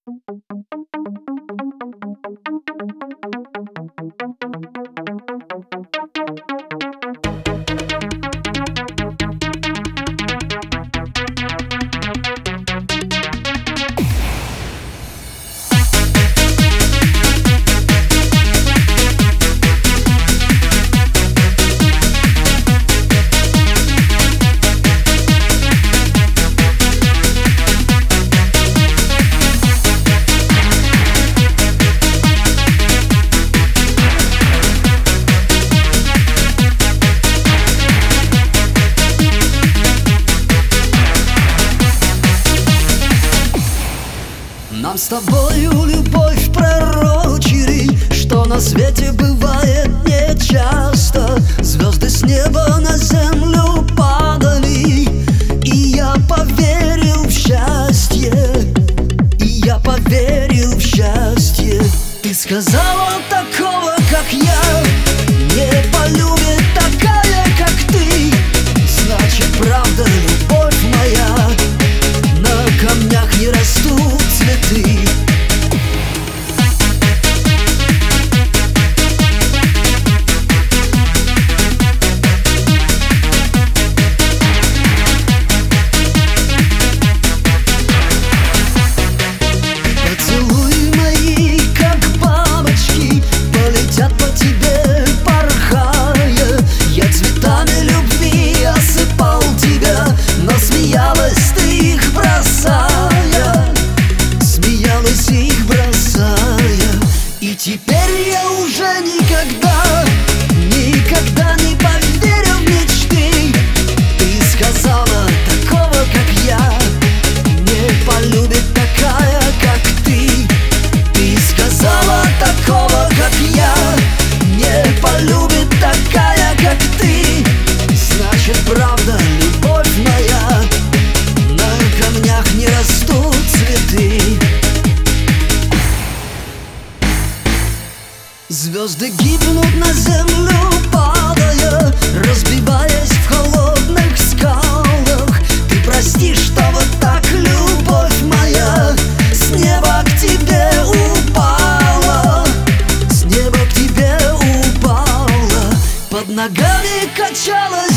Нам с тобою любовь пророчили, что на свете бывает нечасто. Звезды с неба на землю падали, и я поверил в счастье, и я поверил в счастье. Ты сказала, такого, как я, не полюбит такая, как ты. Значит, правда, любовь моя, на камнях не растут цветы. Поцелуи мои, как бабочки, полетят по тебе, порхая. Я цветами любви осыпал тебя, но смеялась ты их бросая, смеялась их бросая. И теперь я уже никогда, никогда не поверю в мечты. Ты сказала, такого, как я, не полюбит такая, как ты. Ты сказала, такого, как я, не полюбит такая, как ты. Значит, правда, любовь моя, на камнях не растут цветы. Звезды гибнут на землю, падая, разбиваясь в холодных скалах. Ты прости, что вот так любовь моя с неба к тебе упала, с неба к тебе упала. Под ногами качалась